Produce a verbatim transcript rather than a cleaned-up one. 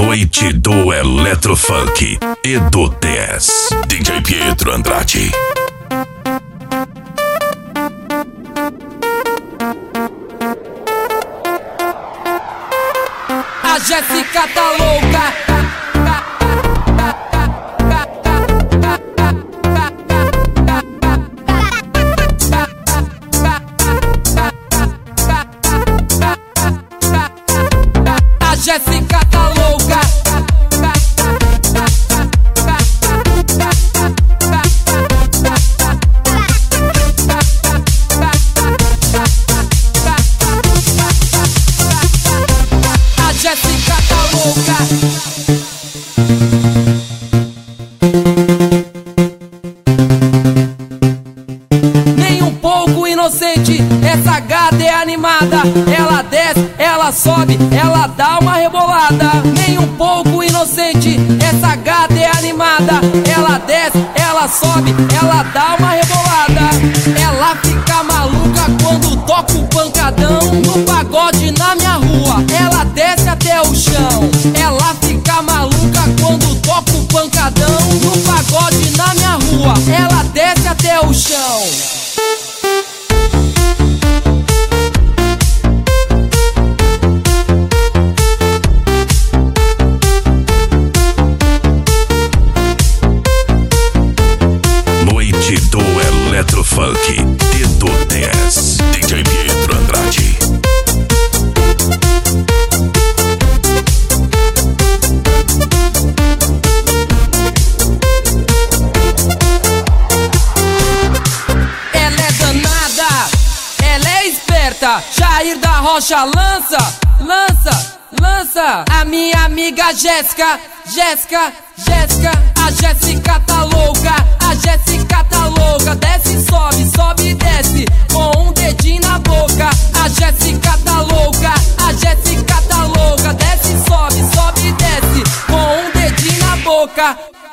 Noite do Eletrofunk e do T S. D J Pietro Andrade. A Jéssica tá louca. A Jéssica tá louca. A Jéssica tá louca. Nem um pouco inocente, essa gata é animada. Ela desce, ela sobe, ela dá uma rebolada. Nem um pouco inocente, essa gata é animada. Ela desce, ela sobe, ela dá uma rebolada. Ela fica maluca quando toca o pancadão. No pagode na minha rua, ela desce até o chão. Ela fica maluca quando toca o pancadão. No pagode na minha rua, ela desce até o chão. Noite do Eletrofunk e do T S. D J Pietro Andrade. Ela é danada, ela é esperta. Jair da Rocha lança, lança, lança. A minha amiga Jéssica, Jéssica, Jéssica. A Jéssica tá louca, a Jéssica tá louca. Desce, sobe, sobe e desce, com um dedinho na boca. A Jéssica tá louca, a Jéssica tá louca. Desce, sobe, sobe e desce, com um dedinho na boca.